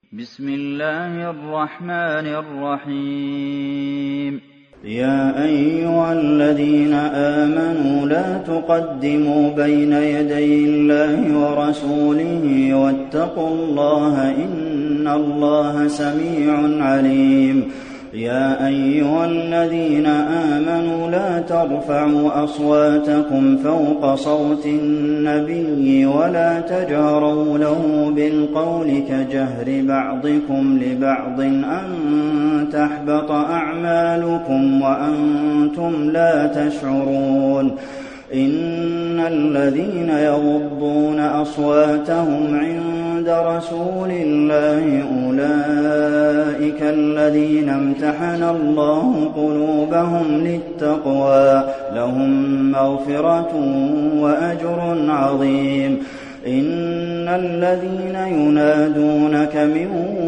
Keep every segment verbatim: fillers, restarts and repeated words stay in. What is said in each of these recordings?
بسم الله الرحمن الرحيم. يا أيها الذين آمنوا لا تقدموا بين يدي الله ورسوله واتقوا الله إن الله سميع عليم. يا أيها الذين آمنوا لا ترفعوا أصواتكم فوق صوت النبي ولا تجهروا له بالقول كجهر بعضكم لبعض أن تحبط أعمالكم وأنتم لا تشعرون. إن الذين يغضون أصواتهم عند رسول الله أولئك الذين امتحن الله قلوبهم للتقوى لهم مغفرة وأجر عظيم. إن الذين ينادونك من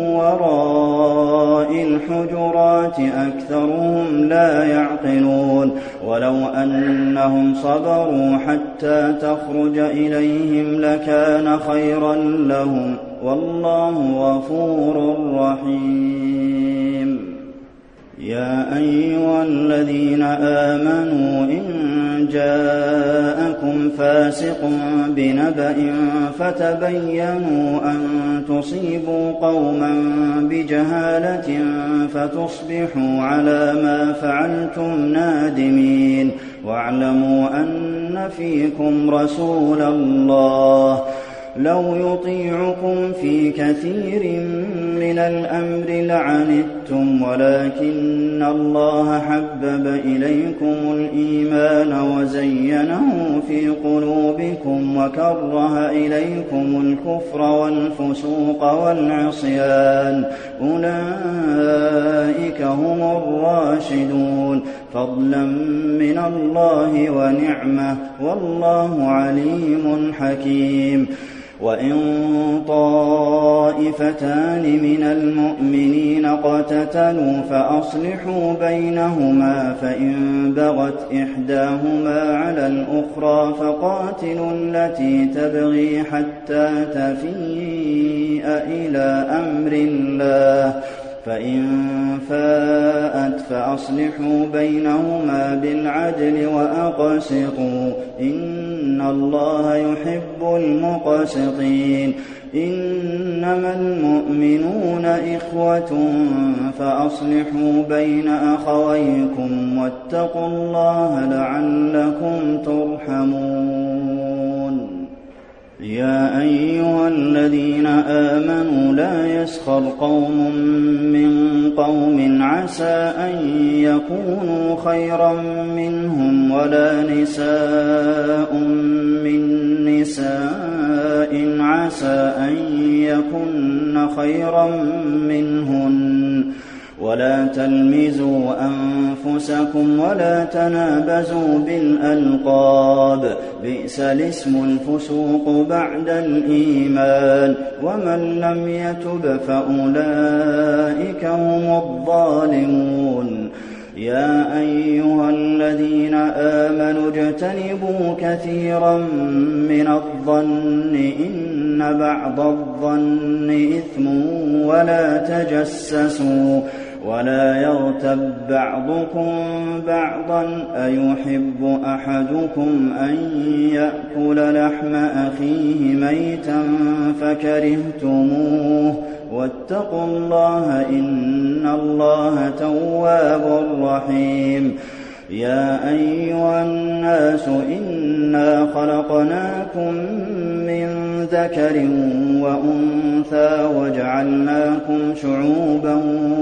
وراء الحجرات أكثرهم لا يعقلون. ولو أنهم صبروا حتى تخرج إليهم لكان خيرا لهم والله غفور رحيم. يا أيها الذين آمنوا إن جاءكم فاسق بنبأ فتبينوا أن تصيبوا قوما بجهالة فتصبحوا على ما فعلتم نادمين. واعلموا أن فيكم رسول الله لو يطيعكم في كثير من الأمر لعنتم ولكن الله حبب إليكم الإيمان وزينه في قلوبكم وكره إليكم الكفر والفسوق والعصيان أولئك هم الراشدون فضلا من الله ونعمة والله عليم حكيم. وإن طائفتان من المؤمنين اقتتلوا فأصلحوا بينهما فإن بغت إحداهما على الأخرى فقاتلوا التي تبغي حتى تفيء إلى أمر الله فإن فاءت فأصلحوا بينهما بالعدل وأقسطوا إن الله يحب المقسطين. إنما المؤمنون إخوة فأصلحوا بين أخويكم واتقوا الله لعلكم ترحمون. يا أيها الذين آمنوا لا يسخر قوم من قوم عسى أن يكونوا خيرا منهم ولا نساء من نساء عسى أن يكن خيرا منهن ولا تلمزوا أنفسكم ولا تنابزوا بالألقاب بئس الاسم الفسوق بعد الإيمان ومن لم يتب فأولئك هم الظالمون. يا أيها الذين آمنوا اجتنبوا كثيرا من الظن إن بعض الظن إثم ولا تجسسوا ولا يغتب بعضكم بعضا أيحب أحدكم أن يأكل لحم أخيه ميتا فكرهتموه واتقوا الله إن الله تواب رحيم. يا أيها الناس إنا خلقناكم من ذكر وأنثى وجعلناكم شعوبا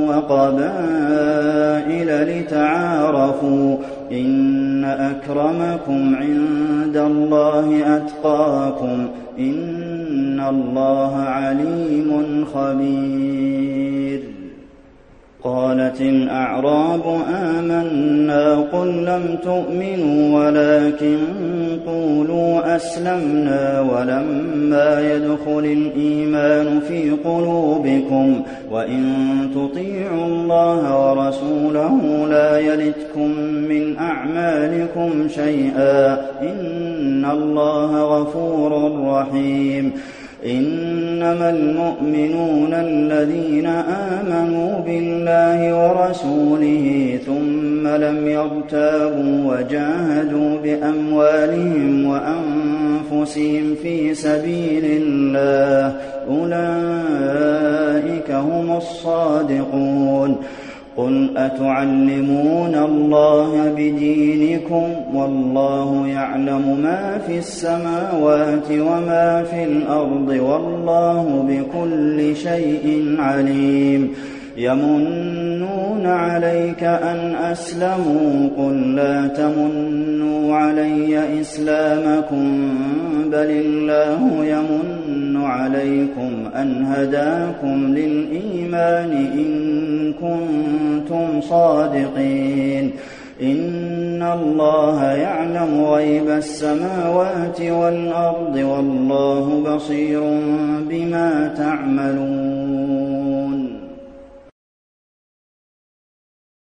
وقبائل لتعارفوا إن أكرمكم عند الله أتقاكم إن الله عليم خبير. قالت الأعراب آمنا قل لم تؤمنوا ولكن قولوا أسلمنا ولما يدخل الإيمان في قلوبكم وإن تطيعوا الله ورسوله لا يلتكم من أعمالكم شيئا إن الله غفور رحيم. إنما المؤمنون الذين آمنوا بالله ورسوله ثم لم يرتابوا وجاهدوا بأموالهم وأنفسهم في سبيل الله أولئك هم الصادقون قل أتعلمون الله بدينكم والله يعلم ما في السماوات وما في الأرض والله بكل شيء عليم يمنون عليك أن أسلموا قل لا تمنوا علي إسلامكم بل الله يمن عليكم أن هداكم للإيمان إن كنتم صادقين إن الله يعلم غيب السماوات والأرض والله بصير بما تعملون